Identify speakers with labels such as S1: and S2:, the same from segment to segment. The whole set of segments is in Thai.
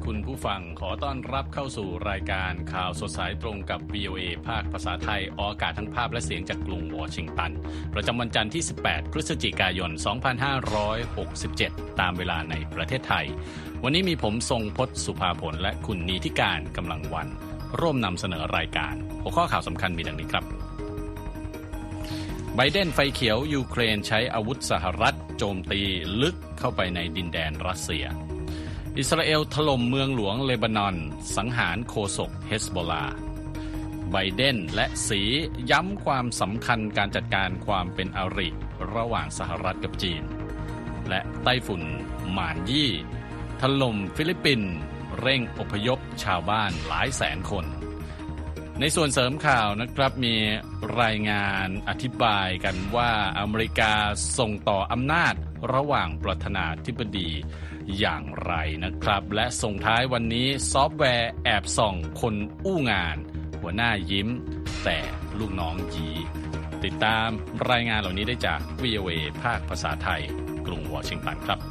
S1: คุณผู้ฟังขอต้อนรับเข้าสู่รายการข่าวสดสายตรงกับ VOA ภาคภาษาไทยออกอากาศทั้งภาพและเสียงจากกรุงวอชิงตันประจำวันจันทร์ที่18พฤศจิกายน2567ตามเวลาในประเทศไทยวันนี้มีผมทรงพจน์สุภาผลและคุณนีธิการกำลังวันร่วมนำเสนอรายการหัวข้อข่าวสำคัญมีดังนี้ครับไบเดนไฟเขียวยูเครนใช้อาวุธสหรัฐโจมตีลึกเข้าไปในดินแดนรัสเซียอิสราเอลถล่มเมืองหลวงเลบานอนสังหารโฆษกเฮซบอลลาห์ไบเดนและสีย้ำความสำคัญการจัดการความเป็นอริระหว่างสหรัฐกับจีนและไต้ฝุ่นหม่านยี่ถล่มฟิลิปปินส์เร่งอพยพชาวบ้านหลายแสนคนในส่วนเสริมข่าวนะครับมีรายงานอธิบายกันว่าอเมริกาส่งต่ออำนาจระหว่างประธานาธิบดีอย่างไรนะครับและส่งท้ายวันนี้ซอฟต์แวร์แอบส่องคนอู้งานหัวหน้ายิ้มแต่ลูกน้องหยีติดตามรายงานเหล่านี้ได้จาก VOA ภาคภาษาไทยกรุงวอชิงตันครับ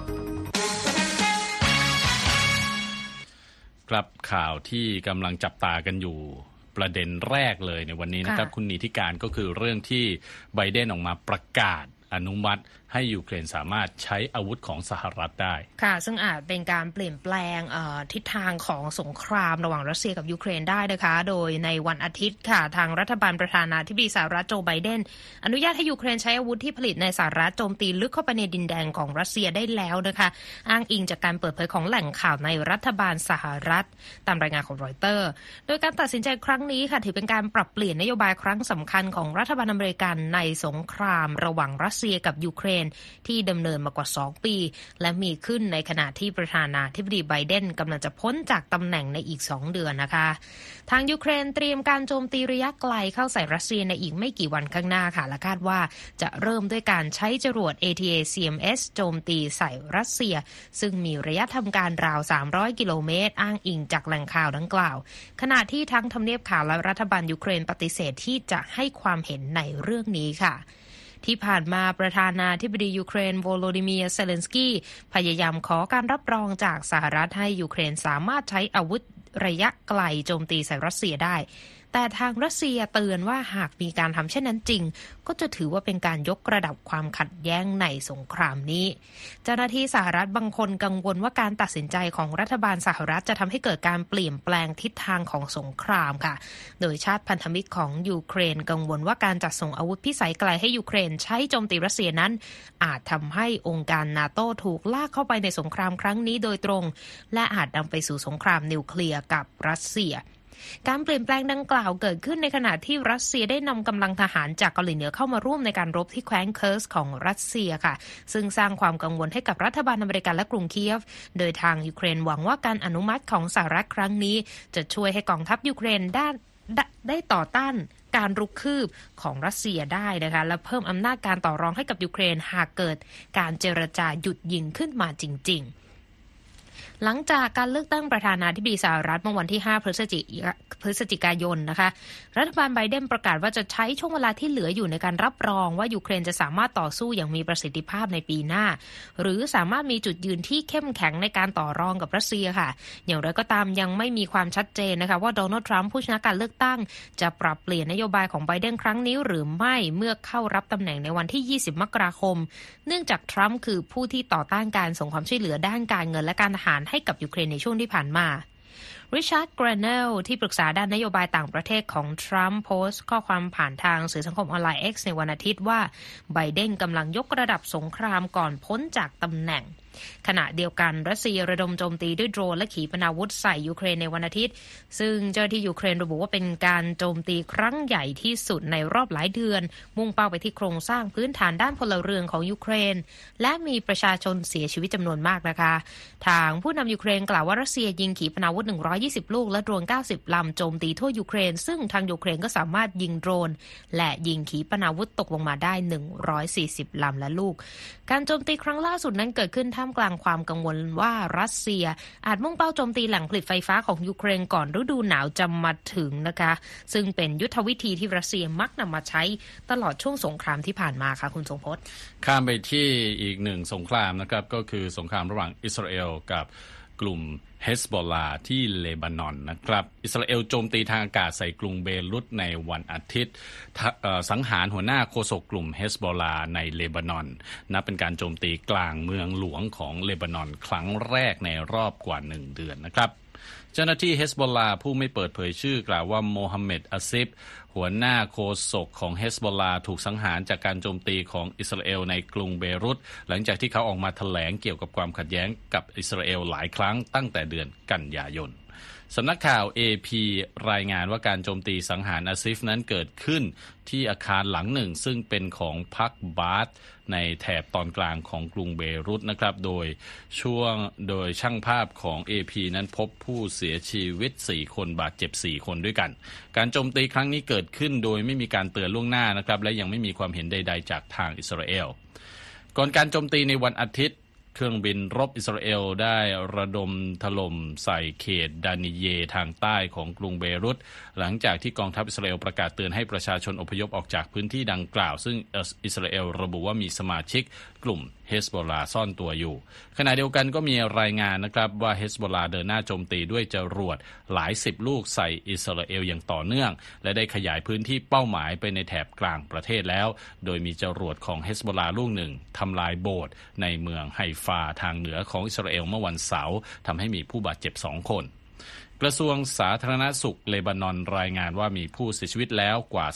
S1: ครับข่าวที่กำลังจับตากันอยู่ประเด็นแรกเลยในวันนี้นะครับคุณนีธิการก็คือเรื่องที่ไบเดนออกมาประกาศอนุมัติให้ยูเครนสามารถใช้อาวุธของสหรัฐได้
S2: ค่ะซึ่งอาจเป็นการเปลี่ยนแปลงทิศทางของสงครามระหว่างรัสเซียกับยูเครนได้นะคะโดยในวันอาทิตย์ค่ะทางรัฐบาลประธานาธิบดีสหรัฐโจไบเดนอนุญาตให้ยูเครนใช้อาวุธที่ผลิตในสหรัฐโจมตีลึกเข้าไปในดินแดนของรัสเซียได้แล้วนะคะอ้างอิงจากการเปิดเผยของแหล่งข่าวในรัฐบาลสหรัฐตามรายงานของรอยเตอร์โดยการตัดสินใจครั้งนี้ค่ะถือเป็นการปรับเปลี่ยนนโยบายครั้งสำคัญของรัฐบาลอเมริกันในสงครามระหว่างรัสเซียกับยูเครนที่ดำเนินมากว่า2ปีและมีขึ้นในขณะที่ประธานาธิบดีไบเดนกำลังจะพ้นจากตำแหน่งในอีก2เดือนนะคะทางยูเครนเตรียมการโจมตีระยะไกลเข้าใส่รัสเซียในอีกไม่กี่วันข้างหน้าค่ะและคาดว่าจะเริ่มด้วยการใช้จรวด ATACMS โจมตีใส่รัสเซียซึ่งมีระยะทำการราว300กิโลเมตรอ้างอิงจากแหล่งข่าวดังกล่าวขณะที่ทั้งทำเนียบข่าวและรัฐบาลยูเครนปฏิเสธที่จะให้ความเห็นในเรื่องนี้ค่ะที่ผ่านมาประธานาธิบดียูเครนโวโลดิเมียร์เซเลนสกี้พยายามขอการรับรองจากสหรัฐให้ยูเครนสามารถใช้อาวุธระยะไกลโจมตีใส่รัสเซียได้แต่ทางรัสเซียเตือนว่าหากมีการทำเช่นนั้นจริงก็จะถือว่าเป็นการยกระดับความขัดแย้งในสงครามนี้เจ้าหน้าที่สหรัฐบางคนกังวลว่าการตัดสินใจของรัฐบาลสหรัฐจะทำให้เกิดการเปลี่ยนแปลงทิศทางของสงครามค่ะโดยชาติพันธมิตรของยูเครนกังวลว่าการจัดส่งอาวุธพิสัยไกลให้ยูเครนใช้โจมตีรัสเซียนั้นอาจทำให้องค์การนาโต้ถูกลากเข้าไปในสงครามครั้งนี้โดยตรงและอาจนำไปสู่สงครามนิวเคลียร์กับรัสเซียการเปลี่ยนแปลงดังกล่าวเกิดขึ้นในขณะที่รัสเซียได้นำกำลังทหารจากเกาหลีเหนือเข้ามาร่วมในการรบที่แคว้นเคิร์สของรัสเซียค่ะซึ่งสร้างความกังวลให้กับรัฐบาลอเมริกันและกรุงเคียฟโดยทางยูเครนหวังว่าการอนุมัติของสหรัฐครั้งนี้จะช่วยให้กองทัพยูเครนได้ต่อต้านการรุกคืบของรัสเซียได้นะคะและเพิ่มอำนาจการต่อรองให้กับยูเครนหากเกิดการเจรจาหยุดยิงขึ้นมาจริงๆหลังจากการเลือกตั้งประธานาธิบดีสหรัฐเมื่อวันที่5พฤศจิกายนนะคะรัฐบาลไบเดนประกาศว่าจะใช้ช่วงเวลาที่เหลืออยู่ในการรับรองว่ายูเครนจะสามารถต่อสู้อย่างมีประสิทธิภาพในปีหน้าหรือสามารถมีจุดยืนที่เข้มแข็งในการต่อรองกับรัสเซียค่ะอย่างไรก็ตามยังไม่มีความชัดเจนนะคะว่าโดนัลด์ทรัมป์ผู้ชนะการเลือกตั้งจะปรับเปลี่ยนนโยบายของไบเดนครั้งนี้หรือไม่เมื่อเข้ารับตำแหน่งในวันที่20มกราคมเนื่องจากทรัมป์คือผู้ที่ต่อต้านการส่งความช่วยเหลือด้านการเงินและการทหารให้กับยูเครนในช่วงที่ผ่านมาริชาร์ด แกรเนลที่ปรึกษาด้านนโยบายต่างประเทศของทรัมป์โพสต์ข้อความผ่านทางสื่อสังคมออนไลน์ X ในวันอาทิตย์ว่าไบเดนกำลังยกระดับสงครามก่อนพ้นจากตำแหน่งขณะเดียวกันรัสเซียระดมโจมตีด้วยโดรนและขีปนาวุธใส่ยูเครนในวันอาทิตย์ซึ่งเจ้าหน้าที่ยูเครนระบุว่าเป็นการโจมตีครั้งใหญ่ที่สุดในรอบหลายเดือนมุ่งเป้าไปที่โครงสร้างพื้นฐานด้านพลเรือนของยูเครนและมีประชาชนเสียชีวิตจำนวนมากนะคะทางผู้นำยูเครนกล่าวว่ารัสเซียยิงขีปนาวุธ120ลูกและโดรน90ลำโจมตีทั่วยูเครนซึ่งทางยูเครนก็สามารถยิงโดรนและยิงขีปนาวุธตกลงมาได้140ลำและลูกการโจมตีครั้งล่าสุดนั้นเกิดขึ้นท่ามกลางความกังวลว่ารัสเซียอาจมุ่งเป้าโจมตีแหล่งผลิตไฟฟ้าของยูเครนก่อนฤดูหนาวจะมาถึงนะคะซึ่งเป็นยุทธวิธีที่รัสเซียมักนำมาใช้ตลอดช่วงสงครามที่ผ่านมาค่ะคุณทรงพจน์
S1: ข้ามไปที่อีกหนึ่งสงครามนะครับก็คือสงครามระหว่างอิสราเอลกับกลุ่มเฮสบอลลาที่เลบานอนนะครับอิสราเอลโจมตีทางอากาศใส่กรุงเบรุตในวันอาทิตย์สังหารหัวหน้าโฆษกกลุ่มเฮสบอลลาในเลบานอนนับเป็นการโจมตีกลางเมืองหลวงของเลบานอนครั้งแรกในรอบกว่า1 เดือนนะครับเจ้าหน้าที่เฮสบอลลาผู้ไม่เปิดเผยชื่อกล่าวว่าโมฮัมเหม็ดอาซิฟหัวหน้าโฆษกของเฮสบอลลาถูกสังหารจากการโจมตีของอิสราเอลในกรุงเบรุตหลังจากที่เขาออกมาแถลงเกี่ยวกับความขัดแย้งกับอิสราเอลหลายครั้งตั้งแต่เดือนกันยายนสำนักข่าว AP รายงานว่าการโจมตีสังหารอาซิฟนั้นเกิดขึ้นที่อาคารหลังหนึ่งซึ่งเป็นของพรรคบาธในแถบตอนกลางของกรุงเบรุตนะครับโดยช่างภาพของ AP นั้นพบผู้เสียชีวิต4 คนบาดเจ็บ4 คนด้วยกันการโจมตีครั้งนี้เกิดขึ้นโดยไม่มีการเตือนล่วงหน้านะครับและยังไม่มีความเห็นใดๆจากทางอิสราเอลก่อนการโจมตีในวันอาทิตย์เครื่องบินรบอิสราเอลได้ระดมถล่มใส่เขตดานิเยทางใต้ของกรุงเบรุตหลังจากที่กองทัพอิสราเอลประกาศเตือนให้ประชาชนอพยพออกจากพื้นที่ดังกล่าวซึ่งอิสราเอลระบุว่ามีสมาชิกกลุ่มเฮสบอลลาซ่อนตัวอยู่ขณะเดียวกันก็มีรายงานนะครับว่าเฮสบอลลาเดินหน้าโจมตีด้วยจรวดหลาย10 ลูกใส่อิสราเอลอย่างต่อเนื่องและได้ขยายพื้นที่เป้าหมายไปในแถบกลางประเทศแล้วโดยมีจรวดของเฮสบอลลาลูกหนึ่งทำลายโบสถ์ในเมืองไฮฟาทางเหนือของอิสราเอลเมื่อวันเสาร์ทำให้มีผู้บาดเจ็บ2 คนกระทรวงสาธารณสุขเลบานอนรายงานว่ามีผู้เสียชีวิตแล้วกว่า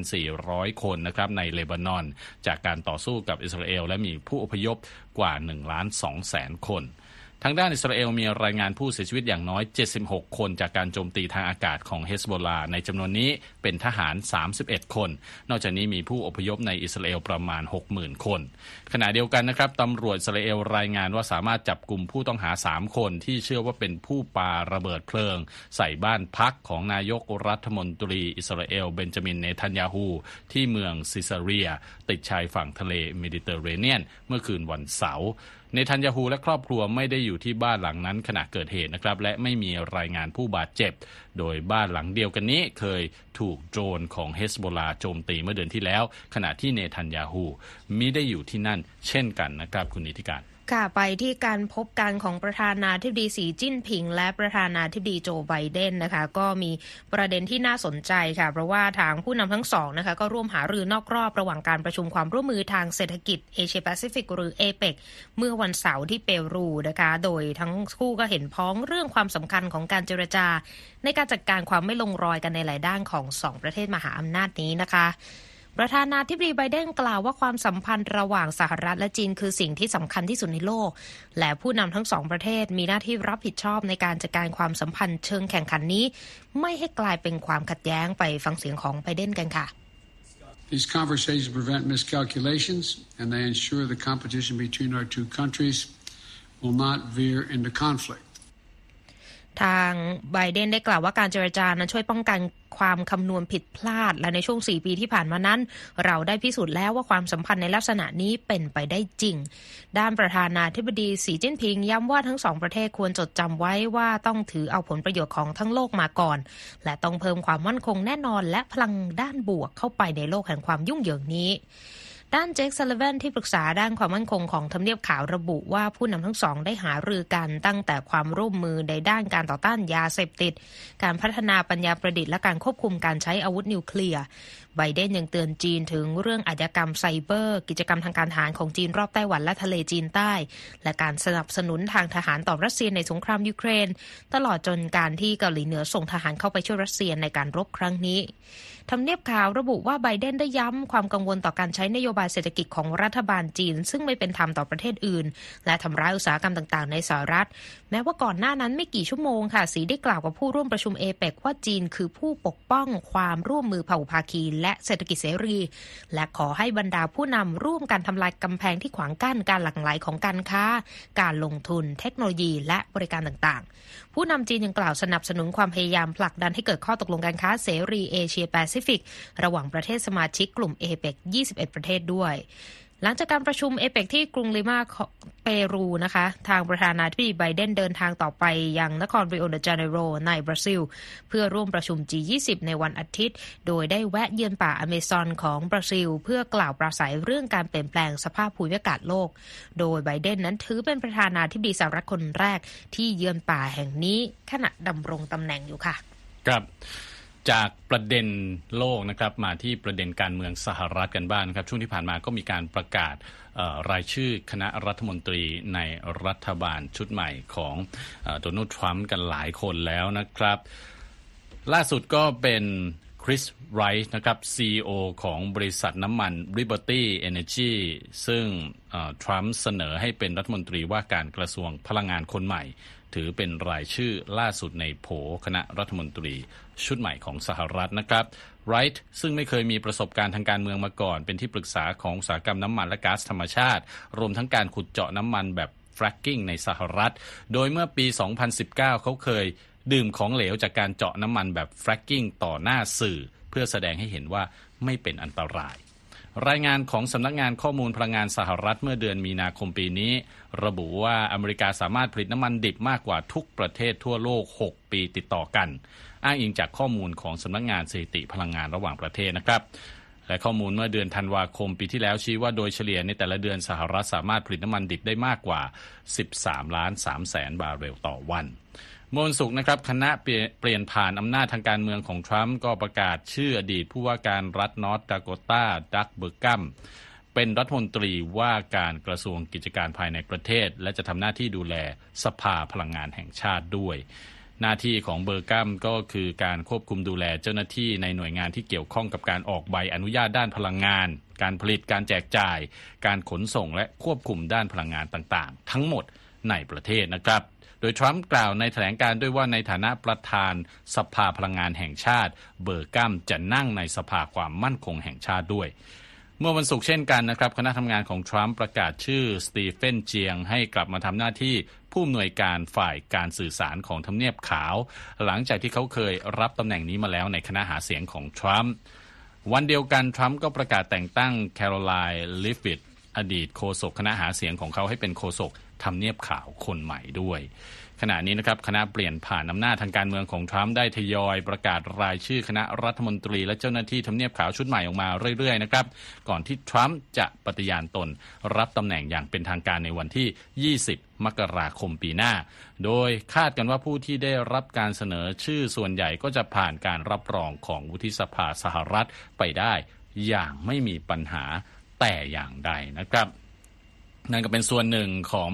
S1: 3,400 คนนะครับในเลบานอนจากการต่อสู้กับอิสราเอลและมีผู้อพยพกว่า 1,200,000 คนทางด้านอิสราเอลมีรายงานผู้เสียชีวิตอย่างน้อย76 คนจากการโจมตีทางอากาศของเฮสบอลลาในจำนวนนี้เป็นทหาร31 คนนอกจากนี้มีผู้อพยพในอิสราเอลประมาณ 60,000 คนขณะเดียวกันนะครับตำรวจอิสราเอลรายงานว่าสามารถจับกลุ่มผู้ต้องหา3 คนที่เชื่อว่าเป็นผู้ปาระเบิดเพลิงใส่บ้านพักของนายกรัฐมนตรีอิสราเอลเบนจามินเนทันยาฮูที่เมืองซิซาเรียติดชายฝั่งทะเลเมดิเตอร์เรเนียนเมื่อคืนวันเสาร์เนทันยาฮูและครอบครัวไม่ได้อยู่ที่บ้านหลังนั้นขณะเกิดเหตุนะครับและไม่มีรายงานผู้บาดเจ็บโดยบ้านหลังเดียวกันนี้เคยถูกโดรนของเฮสบอลลาโจมตีเมื่อเดือนที่แล้วขณะที่เนทันยาฮูมิได้อยู่ที่นั่นเช่นกันนะครับคุณนิติการ
S2: ค่ะไปที่การพบกันของประธานาธิบดีสีจิ้นผิงและประธานาธิบดีโจไบเดนนะคะก็มีประเด็นที่น่าสนใจค่ะเพราะว่าทางผู้นำทั้งสองนะคะก็ร่วมหารือนอกรอบระหว่างการประชุมความร่วมมือทางเศรษฐกิจเอเชียแปซิฟิกหรือเอเปกเมื่อวันเสาร์ที่เปรูนะคะโดยทั้งคู่ก็เห็นพ้องเรื่องความสำคัญของการเจรจาในการจัดการความไม่ลงรอยกันในหลายด้านของสองประเทศมหาอำนาจนี้นะคะประธานาธิบดีไบเดนกล่าวว่าความสัมพันธ์ระหว่างสหรัฐและจีนคือสิ่งที่สำคัญที่สุดในโลกและผู้นำทั้งสองประเทศมีหน้าที่รับผิดชอบในการจัดการความสัมพันธ์เชิงแข่งขันนี้ไม่ให้กลายเป็นความขัดแย้งไปฟังเสียงของไบเดนกันค่ะ
S3: These conversations prevent miscalculations and they ensure the competition between our two countries will not veer into conflict
S2: ทางไบเดนได้กล่าวว่าการเจรจานั้นช่วยป้องกันความคำนวณผิดพลาดและในช่วง4 ปีที่ผ่านมานั้นเราได้พิสูจน์แล้วว่าความสัมพันธ์ในลักษณะนี้เป็นไปได้จริงด้านประธานาธิบดีสีจิ้นผิงย้ำว่าทั้งสองประเทศควรจดจำไว้ว่าต้องถือเอาผลประโยชน์ของทั้งโลกมาก่อนและต้องเพิ่มความมั่นคงแน่นอนและพลังด้านบวกเข้าไปในโลกแห่งความยุ่งเหยิงนี้ด้านเจค ซัลลิแวนที่ปรึกษาด้านความมั่นคงของทำเนียบขาวระบุว่าผู้นำทั้งสองได้หารือกันตั้งแต่ความร่วมมือในด้านการต่อต้านยาเสพติดการพัฒนาปัญญาประดิษฐ์และการควบคุมการใช้อาวุธนิวเคลียร์ไบเดนยังเตือนจีนถึงเรื่องอาชญากรรมไซเบอร์กิจกรรมทางการทหารของจีนรอบไต้หวันและทะเลจีนใต้และการสนับสนุนทางทหารต่อรัสเซียในสงครามยูเครนตลอดจนการที่เกาหลีเหนือส่งทหารเข้าไปช่วยรัสเซียในการรบครั้งนี้ทำเนียบข่าวระบุว่าไบเดนได้ย้ำความกังวลต่อการใช้นโยบายเศรษฐกิจของรัฐบาลจีนซึ่งไม่เป็นธรรมต่อประเทศอื่นและทำร้ายอุตสาหกรรมต่างๆในสหรัฐแม้ว่าก่อนหน้านั้นไม่กี่ชั่วโมงค่ะสีได้กล่าวกับผู้ร่วมประชุมเอเปกว่าจีนคือผู้ปกป้องความร่วมมือพหุภาคีและเศรษฐกิจเสรีและขอให้บรรดาผู้นำร่วมกันทำลายกำแพงที่ขวางกั้นการหลั่งไหลของการค้าการลงทุนเทคโนโลยีและบริการต่างๆผู้นำจีนยังกล่าวสนับสนุนความพยายามผลักดันให้เกิดข้อตกลงการค้าเสรีเอเชียแปซิฟิกระหว่างประเทศสมาชิกกลุ่มเอเปก21 ประเทศด้วยหลังจากการประชุมเอเปกที่กรุงลิมาเปรูนะคะทางประธานาธิบดีไบเดนเดินทางต่อไปยังนครริโอเดจาเนโรในบราซิลเพื่อร่วมประชุม G20 ในวันอาทิตย์โดยได้แวะเยือนป่าอเมซอนของบราซิลเพื่อกล่าวปราศัยเรื่องการเปลี่ยนแปลงสภาพภูมิอากาศโลกโดยไบเดนนั้นถือเป็นประธานาธิบดีสหรัฐคนแรกที่เยือนป่าแห่งนี้ขณะดำรงตำแหน่งอยู่ค่ะ
S1: ครับจากประเด็นโลกนะครับมาที่ประเด็นการเมืองสหรัฐกันบ้างครับช่วงที่ผ่านมาก็มีการประกาศรายชื่อคณะรัฐมนตรีในรัฐบาลชุดใหม่ของโดนัลด์ทรัมป์กันหลายคนแล้วนะครับล่าสุดก็เป็นคริสไรท์นะครับ CEO ของบริษัทน้ำมัน Liberty Energy ซึ่งทรัมป์เสนอให้เป็นรัฐมนตรีว่าการกระทรวงพลังงานคนใหม่ถือเป็นรายชื่อล่าสุดในโผคณะรัฐมนตรีชุดใหม่ของสหรัฐนะครับไรท์ซึ่งไม่เคยมีประสบการณ์ทางการเมืองมาก่อนเป็นที่ปรึกษาของอุตสาหกรรมน้ำมันและก๊าซธรรมชาติรวมทั้งการขุดเจาะน้ำมันแบบ fracking ในสหรัฐโดยเมื่อปี 2019 เขาเคยดื่มของเหลวจากการเจาะน้ำมันแบบ fracking ต่อหน้าสื่อเพื่อแสดงให้เห็นว่าไม่เป็นอันตรายรายงานของสำนักงานข้อมูลพลังงานสหรัฐเมื่อเดือนมีนาคมปีนี้ระบุว่าอเมริกาสามารถผลิตน้ำมันดิบมากกว่าทุกประเทศทั่วโลก6ปีติดต่อกันอ้างอิงจากข้อมูลของสำนักงานสถิติพลังงานระหว่างประเทศนะครับและข้อมูลเมื่อเดือนธันวาคมปีที่แล้วชี้ว่าโดยเฉลี่ยในแต่ละเดือนสหรัฐสามารถผลิตน้ำมันดิบได้มากกว่า 13.3 บาร์เรลต่อวันเมื่อวันศุกร์นะครับคณะเปลี่ยนผ่านอำนาจทางการเมืองของทรัมป์ก็ประกาศชื่ออดีตผู้ว่าการรัฐนอร์ทดาโกตาดักเบอร์กัมเป็นรัฐมนตรีว่าการกระทรวงกิจการภายในประเทศและจะทำหน้าที่ดูแลสภาพลังงานแห่งชาติด้วยหน้าที่ของเบอร์กัมก็คือการควบคุมดูแลเจ้าหน้าที่ในหน่วยงานที่เกี่ยวข้องกับการออกใบอนุญาตด้านพลังงานการผลิตการแจกจ่ายการขนส่งและควบคุมด้านพลังงานต่างๆทั้งหมดในประเทศนะครับโดยทรัมป์กล่าวในแถลงการณ์ด้วยว่าในฐานะประธานสภาพลังงานแห่งชาติเบอร์กัมจะนั่งในสภาความมั่นคงแห่งชาติด้วยเมื่อวันศุกร์เช่นกันนะครับคณะทำงานของทรัมป์ประกาศชื่อสตีเฟนเจียงให้กลับมาทำหน้าที่ผู้อำนวยการฝ่ายการสื่อสารของทำเนียบขาวหลังจากที่เขาเคยรับตำแหน่งนี้มาแล้วในคณะหาเสียงของทรัมป์วันเดียวกันทรัมป์ก็ประกาศแต่งตั้งแคโรไลน์ลิฟวิตอดีตโฆษกคณะหาเสียงของเขาให้เป็นโฆษกทำเนียบขาวคนใหม่ด้วยขณะนี้นะครับคณะเปลี่ยนผ่านอำนาจทางการเมืองของทรัมป์ได้ทยอยประกาศรายชื่อคณะรัฐมนตรีและเจ้าหน้าที่ทำเนียบขาวชุดใหม่ออกมาเรื่อยๆนะครับก่อนที่ทรัมป์จะปฏิญาณตนรับตำแหน่งอย่างเป็นทางการในวันที่20มกราคมปีหน้าโดยคาดกันว่าผู้ที่ได้รับการเสนอชื่อส่วนใหญ่ก็จะผ่านการรับรองของวุฒิสภาสหรัฐไปได้อย่างไม่มีปัญหาแต่อย่างใดนะครับนั่นก็เป็นส่วนหนึ่งของ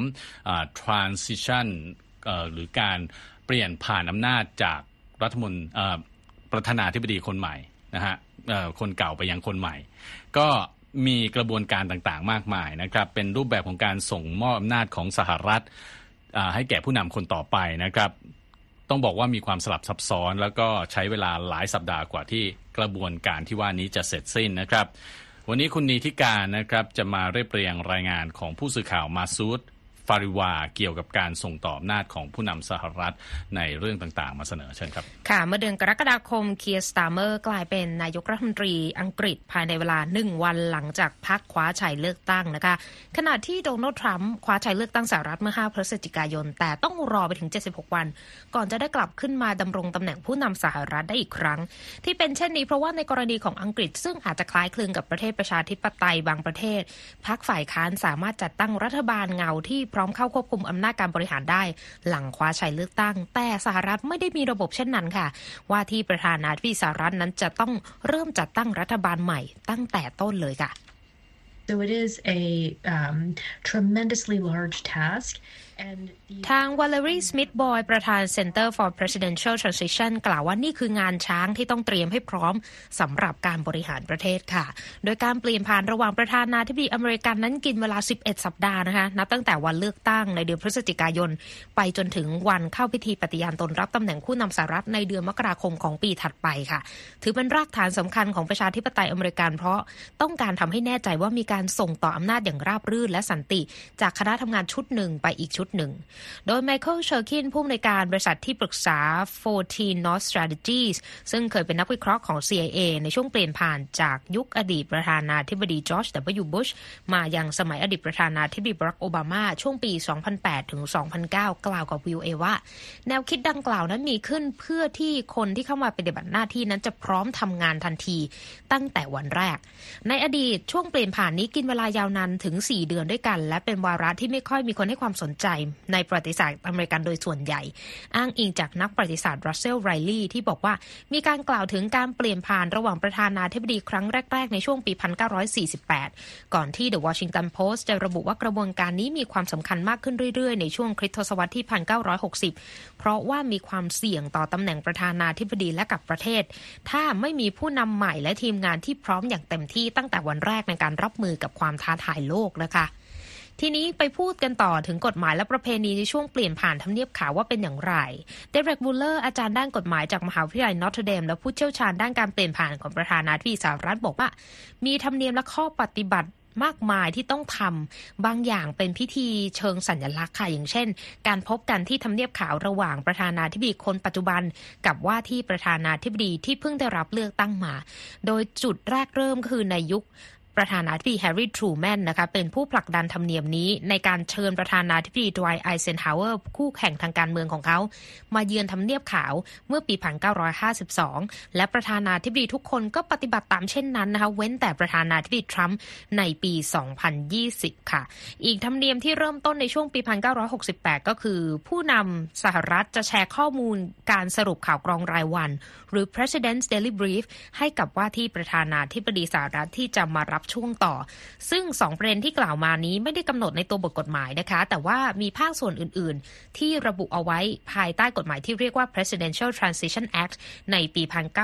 S1: transitionหรือการเปลี่ยนผ่านอำนาจจากประธานาธิบดีคนใหม่นะฮะคนเก่าไปยังคนใหม่ก็มีกระบวนการต่างๆมากมายนะครับเป็นรูปแบบของการส่งมอบอำนาจของสหรัฐให้แก่ผู้นำคนต่อไปนะครับต้องบอกว่ามีความสลับซับซ้อนแล้วก็ใช้เวลาหลายสัปดาห์กว่าที่กระบวนการที่ว่านี้จะเสร็จสิ้นนะครับวันนี้คุณนีธิการนะครับจะมาเรียบเรียงรายงานของผู้สื่อข่าวมาซูดฟาริวาเกี่ยวกับการส่งต่ออำนาจของผู้นำสหรัฐในเรื่องต่างๆมาเสนอเชิญครับ
S2: ค่ะเมื่อเดือนกรกฎาคมเคียร์สตาร์เมอร์กลายเป็นนายกรัฐมนตรีอังกฤษภายในเวลา1วันหลังจากพรรคคว้าชัยเลือกตั้งนะคะขณะที่โดนัลด์ทรัมป์คว้าชัยเลือกตั้งสหรัฐเมื่อ5พฤศจิกายนแต่ต้องรอไปถึง76วันก่อนจะได้กลับขึ้นมาดำรงตำแหน่งผู้นำสหรัฐได้อีกครั้งที่เป็นเช่นนี้เพราะว่าในกรณีของอังกฤษซึ่งอาจจะคล้ายคลึงกับประเทศประชาธิปไตยบางประเทศพรรคฝ่ายค้านสามารถจัดตั้งรัฐบาลเงาที่พร้อมเข้าควบคุมอำนาจการบริหารได้หลังคว้าชัยเลือกตั้งแต่สหรัฐไม่ได้มีระบบเช่นนั้นค่ะว่าที่ประธานาธิบดีสหรัฐนั้นจะต้องเริ่มจัดตั้งรัฐบาลใหม่ตั้งแต่ต้นเลยค่ะ
S4: So it is a tremendously large task
S2: ทางวาเลรีสมิธบอยประธาน Center for Presidential Transition กล่าวว่านี่คืองานช้างที่ต้องเตรียมให้พร้อมสำหรับการบริหารประเทศค่ะโดยการเปลี่ยนผ่านระหว่างประธานาธิบดีอเมริกันนั้นกินเวลา11สัปดาห์นะคะนับตั้งแต่วันเลือกตั้งในเดือนพฤศจิกายนไปจนถึงวันเข้าพิธีปฏิญาณตนรับตำแหน่งผู้นำสหรัฐในเดือนมกราคมของปีถัดไปค่ะถือเป็นรากฐานสำคัญของประชาธิปไตยอเมริกันเพราะต้องการทำให้แน่ใจว่ามีการส่งต่ออำนาจอย่างราบรื่นและสันติจากคณะทำงานชุดหนึ่งไปอีกชุดหนึ่งโดยไมเคิลเชอร์คินผู้อำนวยการบริษัทที่ปรึกษา 14 North Strategies ซึ่งเคยเป็นนักวิเคราะห์ของ CIA ในช่วงเปลี่ยนผ่านจากยุคอดีตประธานาธิบดีจอร์จ W. บุชมายังสมัยอดีตประธานาธิบดีบารักโอบามาช่วงปี 2008 ถึง 2009 กล่าวกับ VOA ว่าแนวคิดดังกล่าวนั้นมีขึ้นเพื่อที่คนที่เข้ามาปฏิบัติหน้าที่นั้นจะพร้อมทำงานทันทีตั้งแต่วันแรกในอดีตช่วงเปลี่ยนผ่านนี้กินเวลายาวนานถึง4 เดือนด้วยกันและเป็นวาระที่ไม่ค่อยมีคนให้ความสนใจในประวัติศาสตร์อเมริกันโดยส่วนใหญ่อ้างอิงจากนักประวัติศาสตร์รัสเซลไรลีย์ที่บอกว่ามีการกล่าวถึงการเปลี่ยนผ่านระหว่างประธานาธิบดีครั้งแรกๆในช่วงปี 1948 ก่อนที่ The Washington Post จะระบุว่ากระบวนการนี้มีความสำคัญมากขึ้นเรื่อยๆในช่วงคริสตศตวรรษที่ 1960 เพราะว่ามีความเสี่ยงต่อตำแหน่งประธานาธิบดีและกับประเทศถ้าไม่มีผู้นำใหม่และทีมงานที่พร้อมอย่างเต็มที่ตั้งแต่วันแรกในการรับมือกับความท้าทายโลกนะคะทีนี้ไปพูดกันต่อถึงกฎหมายและประเพณีในช่วงเปลี่ยนผ่านทำเนียบขาวว่าเป็นอย่างไรเดเร็ก วูลเลอร์อาจารย์ด้านกฎหมายจากมหาวิทยาลัยนอตเทอร์เดมและผู้เชี่ยวชาญด้านการเปลี่ยนผ่านของประธานาธิบดีสหรัฐบอกว่ามีธรรมเนียมและข้อปฏิบัติมากมายที่ต้องทำบางอย่างเป็นพิธีเชิงสัญลักษณ์ค่ะอย่างเช่นการพบกันที่ทำเนียบขาวระหว่างประธานาธิบดีคนปัจจุบันกับว่าที่ประธานาธิบดีที่เพิ่งได้รับเลือกตั้งมาโดยจุดแรกเริ่มคือในยุคประธานาธิบดีแฮร์รี่ ทรูแมนนะคะเป็นผู้ผลักดันธรรมเนียมนี้ในการเชิญประธานาธิบดี ดไวท์ ไอเซนฮาวเวอร์คู่แข่งทางการเมืองของเขามาเยือนทำเนียบขาวเมื่อปี 1952 และประธานาธิบดีทุกคนก็ปฏิบัติตามเช่นนั้นนะคะเว้นแต่ประธานาธิบดีทรัมป์ในปี 2020 ค่ะอีกธรรมเนียมที่เริ่มต้นในช่วงปี 1968 ก็คือผู้นำสหรัฐจะแชร์ข้อมูลการสรุปข่าวกรองรายวันหรือ President's Daily Brief ให้กับว่าที่ประธานาธิบดีสหรัฐที่จะมารับช่วงต่อซึ่ง2ประเด็นที่กล่าวมานี้ไม่ได้กำหนดในตัวบทกฎหมายนะคะแต่ว่ามีภาคส่วนอื่นๆที่ระบุเอาไว้ภายใต้กฎหมายที่เรียกว่า Presidential Transition Act ในปี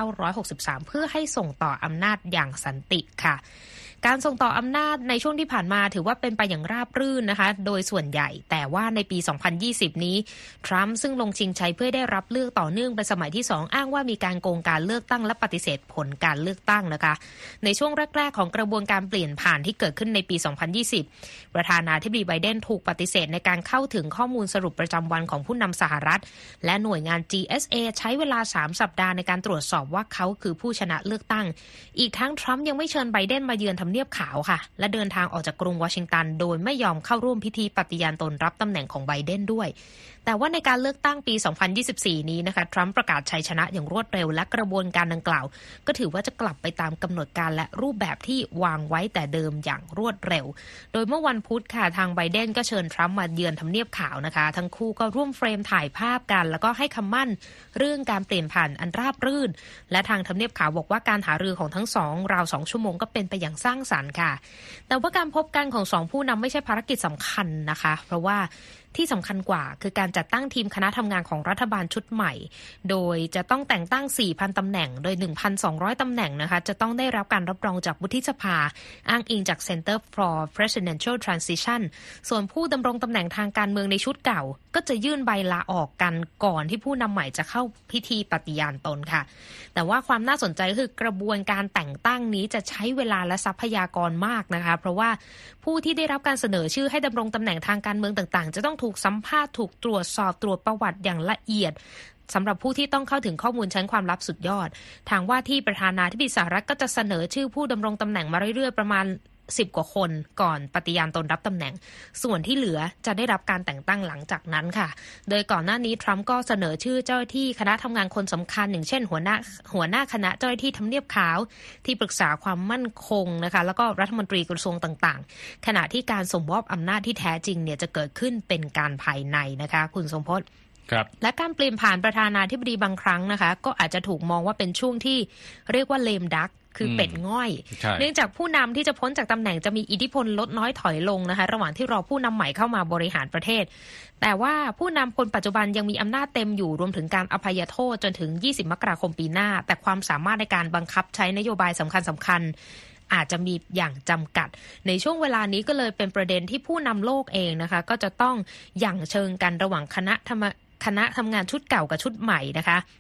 S2: 1963 เพื่อให้ส่งต่ออำนาจอย่างสันติค่ะการส่งต่ออำนาจในช่วงที่ผ่านมาถือว่าเป็นไปอย่างราบรื่นนะคะโดยส่วนใหญ่แต่ว่าในปี 2020 นี้ทรัมป์ซึ่งลงชิงชัยเพื่อได้รับเลือกต่อเนื่องเป็นสมัยที่2อ้างว่ามีการโกงการเลือกตั้งและปฏิเสธผลการเลือกตั้งนะคะในช่วงแรกๆของกระบวนการเปลี่ยนผ่านที่เกิดขึ้นในปี 2020 ประธานาธิบดีไบเดนถูกปฏิเสธในการเข้าถึงข้อมูลสรุปประจำวันของผู้นำสหรัฐและหน่วยงาน GSA ใช้เวลา3 สัปดาห์ในการตรวจสอบว่าเขาคือผู้ชนะเลือกตั้งอีกทั้งทรัมป์ยังไม่เชิญไบเดนมาเยือนทำเนียบขาวค่ะและเดินทางออกจากกรุงวอชิงตันโดยไม่ยอมเข้าร่วมพิธีปฏิญาณตนรับตำแหน่งของไบเดนด้วยแต่ว่าในการเลือกตั้งปี 2024 นี้นะคะทรัมป์ประกาศชัยชนะอย่างรวดเร็วและกระบวนการดังกล่าวก็ถือว่าจะกลับไปตามกำหนดการและรูปแบบที่วางไว้แต่เดิมอย่างรวดเร็วโดยเมื่อวันพุธค่ะทางไบเดนก็เชิญทรัมป์มาเยือนทำเนียบขาวนะคะทั้งคู่ก็ร่วมเฟรมถ่ายภาพกันแล้วก็ให้คำมั่นเรื่องการเปลี่ยนผ่านอันราบรื่นและทางทำเนียบขาวบอกว่าการหารือของทั้งสองราว2 ชั่วโมงก็เป็นไปอย่างสร้างสรรค์ค่ะแต่ว่าการพบกันของ2ผู้นำไม่ใช่ภารกิจสำคัญนะคะเพราะว่าที่สำคัญกว่าคือการจัดตั้งทีมคณะทำงานของรัฐบาลชุดใหม่โดยจะต้องแต่งตั้ง 4,000 ตำแหน่งโดย 1,200 ตำแหน่งนะคะจะต้องได้รับการรับรองจากวุฒิสภาอ้างอิงจาก Center for Presidential Transition ส่วนผู้ดำรงตำแหน่งทางการเมืองในชุดเก่าก็จะยื่นใบลาออกกันก่อนที่ผู้นำใหม่จะเข้าพิธีปฏิญาณตนค่ะแต่ว่าความน่าสนใจคือกระบวนการแต่งตั้งนี้จะใช้เวลาและทรัพยากรมากนะคะเพราะว่าผู้ที่ได้รับการเสนอชื่อให้ดำรงตำแหน่งทางการเมืองต่างๆจะต้องถูกสัมภาษณ์ถูกตรวจสอบตรวจประวัติอย่างละเอียดสำหรับผู้ที่ต้องเข้าถึงข้อมูลชั้นความลับสุดยอดทางว่าที่ประธานาธิบดีสหรัฐก็จะเสนอชื่อผู้ดำรงตำแหน่งมาเรื่อยๆประมาณ10 กว่าคนก่อนปฏิญาณตนรับตำแหน่งส่วนที่เหลือจะได้รับการแต่งตั้งหลังจากนั้นค่ะโดยก่อนหน้านี้ทรัมป์ก็เสนอชื่อเจ้าหน้าที่คณะทำงานคนสำคัญอย่างเช่นหัวหน้าคณะเจ้าหน้าที่ทำเนียบขาวที่ปรึกษาความมั่นคงนะคะแล้วก็รัฐมนตรีกระทรวงต่างๆขณะที่การส่งมอบอำนาจที่แท้จริงเนี่ยจะเกิดขึ้นเป็นการภายในนะคะคุณสมพจน์และการเปลี่ยนผ่านประธานาธิบดีบางครั้งนะคะก็อาจจะถูกมองว่าเป็นช่วงที่เรียกว่าเลมดักคือเป็ดง่อยเนื่องจากผู้นำที่จะพ้นจากตำแหน่งจะมีอิทธิพลลดน้อยถอยลงนะคะระหว่างที่รอผู้นำใหม่เข้ามาบริหารประเทศแต่ว่าผู้นำคนปัจจุบันยังมีอำนาจเต็มอยู่รวมถึงการอภัยโทษจนถึง20 มกราคมปีหน้าแต่ความสามารถในการบังคับใช้นโยบายสำคัญอาจจะมีอย่างจำกัดในช่วงเวลานี้ก็เลยเป็นประเด็นที่ผู้นำโลกเองนะคะก็จะต้องหยั่งเชิงกันระหว่างคณะทำงานชุดเก่ากับชุดใหม่นะคะ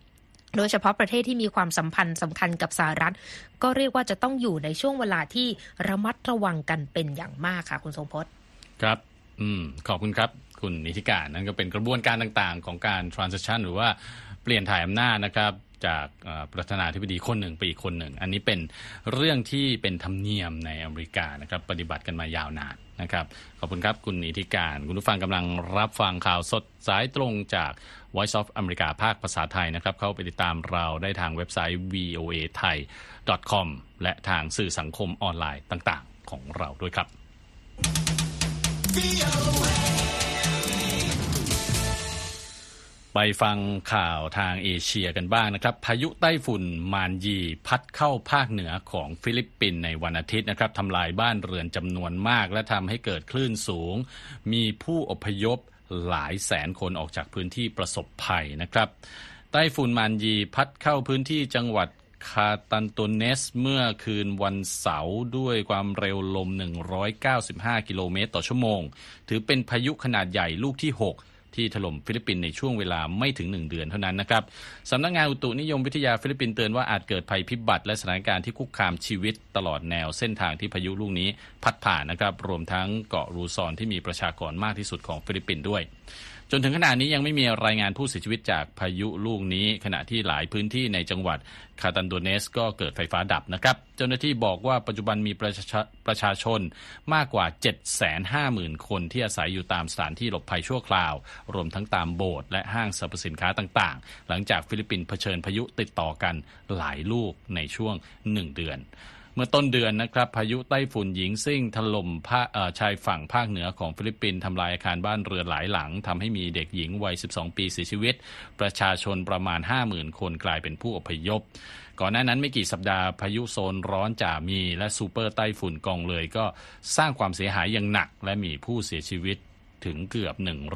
S2: โดยเฉพาะประเทศที่มีความสัมพันธ์สำคัญกับสหรัฐก็เรียกว่าจะต้องอยู่ในช่วงเวลาที่ระมัดระวังกันเป็นอย่างมากค่ะคุณทรงพจน์
S1: ครับขอบคุณครับคุณนิติการนั่นก็เป็นกระบวนการต่างๆของการ transition หรือว่าเปลี่ยนถ่ายอำนาจนะครับจากประธานาธิบดีคนหนึ่งไปอีกคนหนึ่งอันนี้เป็นเรื่องที่เป็นธรรมเนียมในอเมริกานะครับปฏิบัติกันมายาวนานนะครับขอบคุณครับคุณนิติการคุณผู้ฟังกำลังรับฟังข่าวสดสายตรงจาก Voice of America ภาคภาษาไทยนะครับเข้าไปติดตามเราได้ทางเว็บไซต์ voathai.com และทางสื่อสังคมออนไลน์ต่างๆของเราด้วยครับไปฟังข่าวทางเอเชียกันบ้างนะครับพายุไต้ฝุ่นมานยีพัดเข้าภาคเหนือของฟิลิปปินส์ในวันอาทิตย์นะครับทำลายบ้านเรือนจำนวนมากและทำให้เกิดคลื่นสูงมีผู้อพยพหลายแสนคนออกจากพื้นที่ประสบภัยนะครับไต้ฝุ่นมานยีพัดเข้าพื้นที่จังหวัดคาตันโตเนสเมื่อคืนวันเสาร์ด้วยความเร็วลม195กิโลเมตรต่อชั่วโมงถือเป็นพายุขนาดใหญ่ลูกที่6ที่ถล่มฟิลิปปินส์ในช่วงเวลาไม่ถึง1เดือนเท่านั้นนะครับสำนักงานอุตุนิยมวิทยาฟิลิปปินส์เตือนว่าอาจเกิดภัยพิบัติและสถานการณ์ที่คุกคามชีวิตตลอดแนวเส้นทางที่พายุลูกนี้พัดผ่านนะครับรวมทั้งเกาะรูซอนที่มีประชากรมากที่สุดของฟิลิปปินส์ด้วยจนถึงขณะนี้ยังไม่มีรายงานผู้เสียชีวิตจากพายุลูกนี้ขณะที่หลายพื้นที่ในจังหวัดคาตันโดเนสก็เกิดไฟฟ้าดับนะครับเจ้าหน้าที่บอกว่าปัจจุบันมีประชาชนมากกว่า 750,000 คนที่อาศัยอยู่ตามสถานที่หลบภัยชั่วคราวรวมทั้งตามโบสถ์และห้างสรรพสินค้าต่างๆหลังจากฟิลิปปินส์เผชิญพายุติดต่อกันหลายลูกในช่วง1เดือนเมื่อต้นเดือนนะครับพายุไต้ฝุ่นหญิงซิ่งถล่มชายฝั่งภาคเหนือของฟิลิปปินส์ทำลายอาคารบ้านเรือนหลายหลังทำให้มีเด็กหญิงวัย12ปีเสียชีวิตประชาชนประมาณ 50,000 คนกลายเป็นผู้อพยพก่อนหน้านั้นไม่กี่สัปดาห์พายุโซนร้อนจ่ามีและซูเปอร์ไต้ฝุ่นกองเลยก็สร้างความเสียหายอย่างหนักและมีผู้เสียชีวิตถึงเกือบ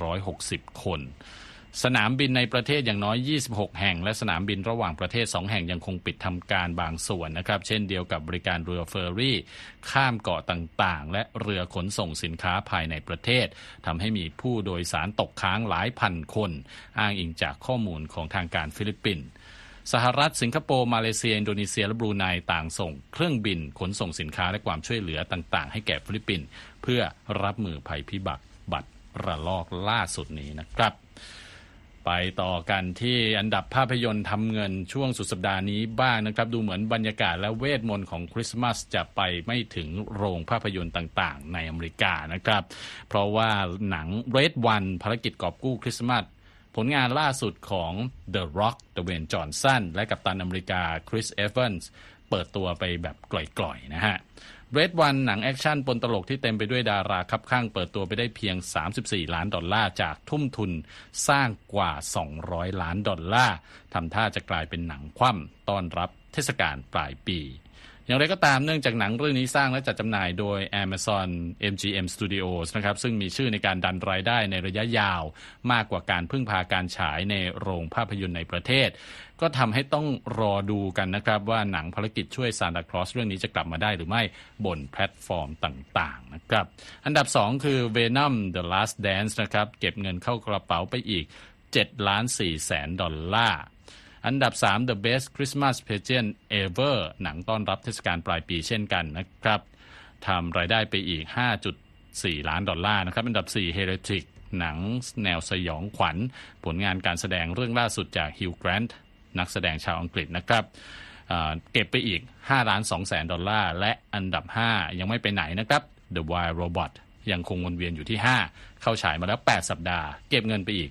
S1: 160 คนสนามบินในประเทศอย่างน้อย26แห่งและสนามบินระหว่างประเทศ2แห่งยังคงปิดทำการบางส่วนนะครับเช่นเดียวกับบริการเรือเฟอร์รี่ข้ามเกาะต่างๆและเรือขนส่งสินค้าภายในประเทศทำให้มีผู้โดยสารตกค้างหลายพันคนอ้างอิงจากข้อมูลของทางการฟิลิปปินส์สหรัฐสิงคโปร์มาเลเซียอินโดนีเซียและบรูไนต่างส่งเครื่องบินขนส่งสินค้าและความช่วยเหลือต่างๆให้แก่ฟิลิปปินส์เพื่อรับมือภัยพิบัติระลอกล่าสุดนี้นะครับไปต่อกันที่อันดับภาพยนตร์ทำเงินช่วงสุดสัปดาห์นี้บ้างนะครับดูเหมือนบรรยากาศและเวทมนต์ของคริสต์มาสจะไปไม่ถึงโรงภาพยนตร์ต่างๆในอเมริกานะครับเพราะว่าหนัง Red One ภารกิจกอบกู้คริสต์มาสผลงานล่าสุดของ The Rock เดเวน จอห์นสันและกัปตันอเมริกาคริส เอเวนส์เปิดตัวไปแบบกล่อยๆนะฮะRed One หนังแอคชั่นปนตลกที่เต็มไปด้วยดาราคับข้างเปิดตัวไปได้เพียง$34 ล้านจากทุ่มทุนสร้างกว่า$200 ล้านทำท่าจะกลายเป็นหนังคว่ำต้อนรับเทศกาลปลายปีอย่างไรก็ตามเนื่องจากหนังเรื่องนี้สร้างและจัดจำหน่ายโดย Amazon MGM Studios นะครับซึ่งมีชื่อในการดันรายได้ในระยะยาวมากกว่าการพึ่งพาการฉายในโรงภาพยนตร์ในประเทศก็ทำให้ต้องรอดูกันนะครับว่าหนังภารกิจช่วยซานตาคลอสเรื่องนี้จะกลับมาได้หรือไม่บนแพลตฟอร์มต่างๆนะครับอันดับ2คือ Venom The Last Dance นะครับเก็บเงินเข้ากระเป๋าไปอีก$7.4 แสนอันดับ3 The Best Christmas Pageant Ever หนังต้อนรับเทศกาลปลายปีเช่นกันนะครับทำรายได้ไปอีก$5.4 ล้านนะครับอันดับ4 Heretic หนังแนวสยองขวัญผลงานการแสดงเรื่องล่าสุดจาก Hugh Grant นักแสดงชาวอังกฤษนะครับเก็บไปอีก$5.2 แสนและอันดับ5ยังไม่ไปไหนนะครับ The Wild Robot ยังคงวนเวียนอยู่ที่5เข้าฉายมาแล้ว8สัปดาห์เก็บเงินไปอีก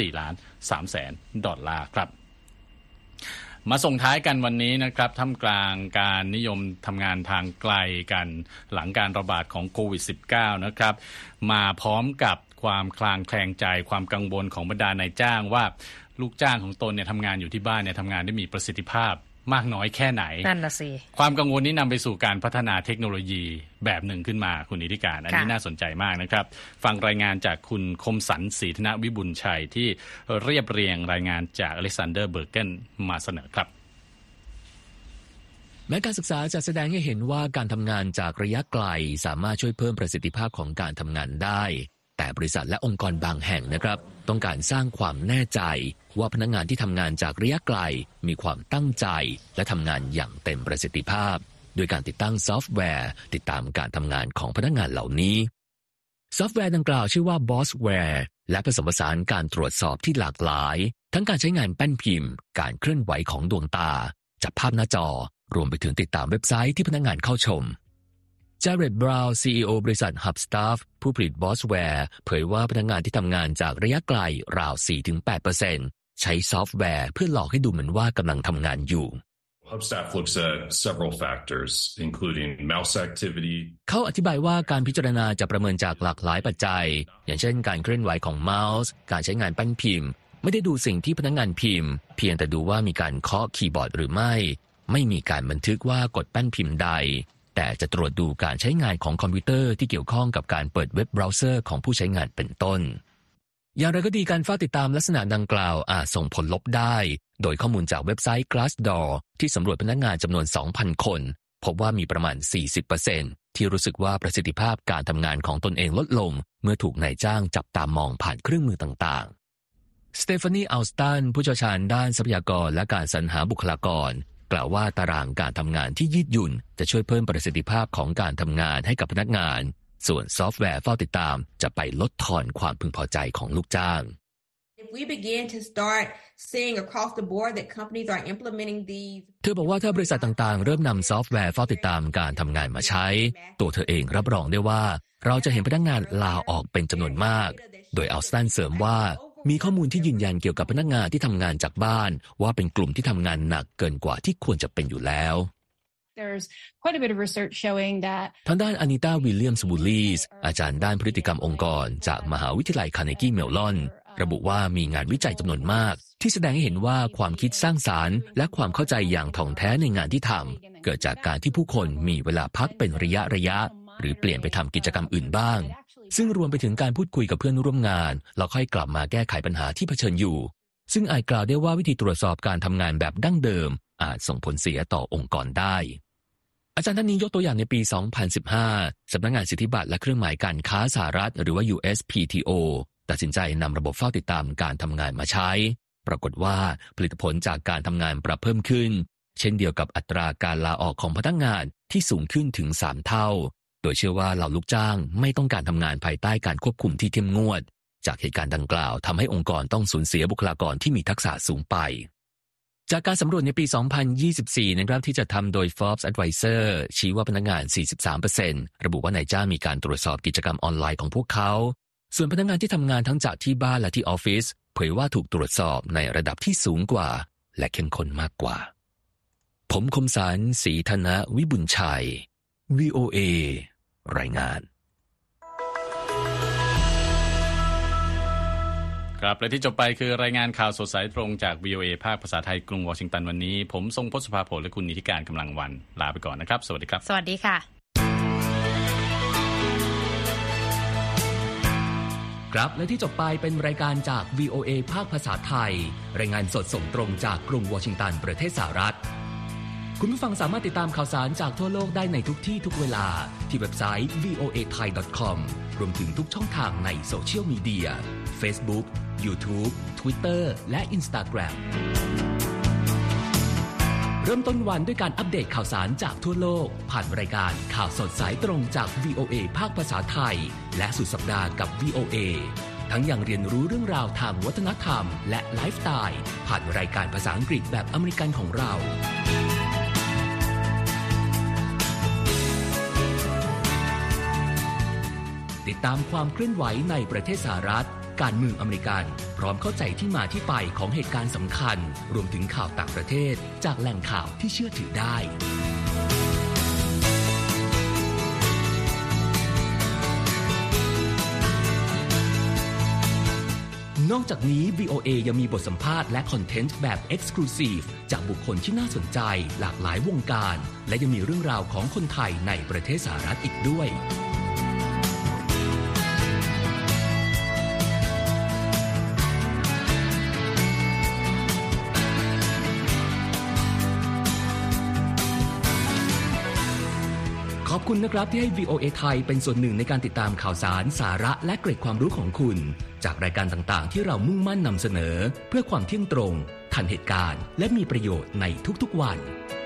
S1: $4.3 แสนครับมาส่งท้ายกันวันนี้นะครับท่ามกลางการนิยมทำงานทางไกลกันหลังการระบาดของโควิด -19 นะครับมาพร้อมกับความคลางแคลงใจความกังวลของบรรดานายจ้างว่าลูกจ้างของตนเนี่ยทำงานอยู่ที่บ้านเนี่ยทำงานได้มีประสิทธิภาพมากน้อยแค่ไหน
S2: นั่นน่ะสิ
S1: ความกังวลนี้นำไปสู่การพัฒนาเทคโนโลยีแบบหนึ่งขึ้นมาคุณนิติการอันนี้น่าสนใจมากนะครับฟังรายงานจากคุณคมสันต์ศรีธนวิบุญชัยที่เรียบเรียงรายงานจากอเล็กซานเดอร์เบอร์เกนมาเสนอครับ
S5: แม้การศึกษาจะแสดงให้เห็นว่าการทำงานจากระยะไกลสามารถช่วยเพิ่มประสิทธิภาพของการทำงานได้แต่บริษัทและองค์กรบางแห่งนะครับต้องการสร้างความแน่ใจว่าพนักงานที่ทำงานจากระยะไกลมีความตั้งใจและทำงานอย่างเต็มประสิทธิภาพโดยการติดตั้งซอฟต์แวร์ติดตามการทำงานของพนักงานเหล่านี้ซอฟต์แวร์ดังกล่าวชื่อว่า Bossware และผสมผสานการตรวจสอบที่หลากหลายทั้งการใช้งานแป้นพิมพ์การเคลื่อนไหวของดวงตาจับภาพหน้าจอรวมไปถึงติดตามเว็บไซต์ที่พนักงานเข้าชมJared Brown CEO บริษัท HubStaff ผู้ผลิต Bossware เผยว่าพนักงานที่ทำงานจากระยะไกลราว 4-8% ใช้ซอฟต์แวร์เพื่อหลอกให้ดูเหมือนว่ากำลังทำงานอยู่
S6: HubStaff looks at several factors, including mouse activity.
S5: เขาอธิบายว่าการพิจารณาจะประเมินจากหลากหลายปัจจัยอย่างเช่นการเคลื่อนไหวของเมาส์การใช้งานแป้นพิมพ์ไม่ได้ดูสิ่งที่พนักงานพิมพ์เพียงแต่ดูว่ามีการเคาะคีย์บอร์ดหรือไม่มีการบันทึกว่ากดแป้นพิมพ์ใดแต่จะตรวจดูการใช้งานของคอมพิวเตอร์ที่เกี่ยวข้องกับการเปิดเว็บเบราว์เซอร์ของผู้ใช้งานเป็นต้นอย่างไรก็ดีการเฝ้าติดตามลักษณะดังกล่าวอาจส่งผลลบได้โดยข้อมูลจากเว็บไซต์ Glassdoor ที่สำรวจพนักงานจำนวน 2,000 คนพบว่ามีประมาณ 40% ที่รู้สึกว่าประสิทธิภาพการทำงานของตนเองลดลงเมื่อถูกนายจ้างจับตามองผ่านเครื่องมือต่างๆสเตฟานี อัลสตันผู้เชี่ยวชาญด้านทรัพยากรและการสรรหาบุคลากรกล่าวว่าตารางการทำงานที่ยืดหยุ่นจะช่วยเพิ่มประสิทธิภาพของการทำงานให้กับพนักงานส่วนซอฟต์แวร์เฝ้าติดตามจะไปลดทอนความพึงพอใจของลูกจ้าง
S7: If we begin to start seeing across the board that companies are implementing these
S5: เธอบอกว่าถ้าบริษัทต่างๆเริ่มนำซอฟต์แวร์เฝ้าติดตามการทำงานมาใช้ตัวเธอเองรับรองได้ว่าเราจะเห็นพนักงานลาออกเป็นจำนวนมากโดยอัลสตันเสริมว่ามีข้อมูลที่ยืนยันเกี่ยวกับพนักงานที่ทำงานจากบ้านว่าเป็นกลุ่มที่ทำงานหนักเกินกว่าที่ควรจะเป็นอยู่แล้ว
S8: There's quite a bit of research showing that
S5: ทางด้านอานิต้าวิลเลียมส์บูลลีสอาจารย์ด้านพฤติกรรมองค์กรจากมหาวิทยาลัยคาร์เนกีเมลลอนระบุว่ามีงานวิจัยจำนวนมากที่แสดงให้เห็นว่าความคิดสร้างสรรค์และความเข้าใจอย่างถ่องแท้ในงานที่ทำเกิดจากการที่ผู้คนมีเวลาพักเป็นระยะหรือเปลี่ยนไปทำกิจกรรมอื่นบ้างซึ่งรวมไปถึงการพูดคุยกับเพื่อนร่วมงานแล้วค่อยกลับมาแก้ไขปัญหาที่เผชิญอยู่ซึ่งอาจกล่าวได้ว่าวิธีตรวจสอบการทำงานแบบดั้งเดิมอาจส่งผลเสียต่อองค์กรได้อาจารย์ท่านนี้ยกตัวอย่างในปี 2015 สำนักงานสิทธิบัตรและเครื่องหมายการค้าสหรัฐหรือว่า USPTO ตัดสินใจนำระบบเฝ้าติดตามการทำงานมาใช้ปรากฏว่าผลิตผลจากการทำงานปรับเพิ่มขึ้นเช่นเดียวกับอัตราการลาออกของพนักงานที่สูงขึ้นถึง 3 เท่าโดยเชื่อว่าเหล่าลูกจ้างไม่ต้องการทำงานภายใต้การควบคุมที่เข้มงวดจากเหตุการณ์ดังกล่าวทำให้องค์กรต้องสูญเสียบุคลากรที่มีทักษะสูงไปจากการสำรวจในปี 2024 นะครับที่จะทำโดย Forbes Advisor ชี้ว่าพนักงาน 43% ระบุว่านายจ้างมีการตรวจสอบกิจกรรมออนไลน์ของพวกเขาส่วนพนักงานที่ทำงานทั้งจากที่บ้านและที่ออฟฟิศเผยว่าถูกตรวจสอบในระดับที่สูงกว่าและเข้มข้นมากกว่าผมคมสันต์ ศรีธนวิบุญชัย VOA รายงาน
S1: ครับและที่จบไปคือรายงานข่าวสดสายตรงจาก VOA ภาคภาษาไทยกรุงวอชิงตันวันนี้ผมทรงพจน์ สุภาผลและคุณนิติการกำลังวันลาไปก่อนนะครับสวัสดีครับ
S2: สวัสดีค่ะ
S5: ครับและที่จบไปเป็นรายการจาก VOA ภาคภาษาไทยรายงานสดส่งตรงจากกรุงวอชิงตันประเทศสหรัฐคุณผู้ฟังสามารถติดตามข่าวสารจากทั่วโลกได้ในทุกที่ทุกเวลาที่เว็บไซต์ voathai.com รวมถึงทุกช่องทางในโซเชียลมีเดีย Facebook, YouTube, Twitter และ Instagram เริ่มต้นวันด้วยการอัปเดตข่าวสารจากทั่วโลกผ่านรายการข่าวสดสายตรงจาก VOA ภาคภาษาไทยและสุดสัปดาห์กับ VOA ทั้งยังเรียนรู้เรื่องราวทางวัฒนธรรมและไลฟ์สไตล์ผ่านรายการภาษาอังกฤษแบบอเมริกันของเราติดตามความเคลื่อนไหวในประเทศสหรัฐการเมืองอเมริกันพร้อมเข้าใจที่มาที่ไปของเหตุการณ์สำคัญรวมถึงข่าวต่างประเทศจากแหล่งข่าวที่เชื่อถือได้นอกจากนี้ VOA ยังมีบทสัมภาษณ์และคอนเทนต์แบบ Exclusive จากบุคคลที่น่าสนใจหลากหลายวงการและยังมีเรื่องราวของคนไทยในประเทศสหรัฐอีกด้วยขอบคุณนะครับที่ให้ VOA ไทยเป็นส่วนหนึ่งในการติดตามข่าวสารสาระและเกร็ดความรู้ของคุณจากรายการต่างๆที่เรามุ่งมั่นนำเสนอเพื่อความเที่ยงตรงทันเหตุการณ์และมีประโยชน์ในทุกๆวัน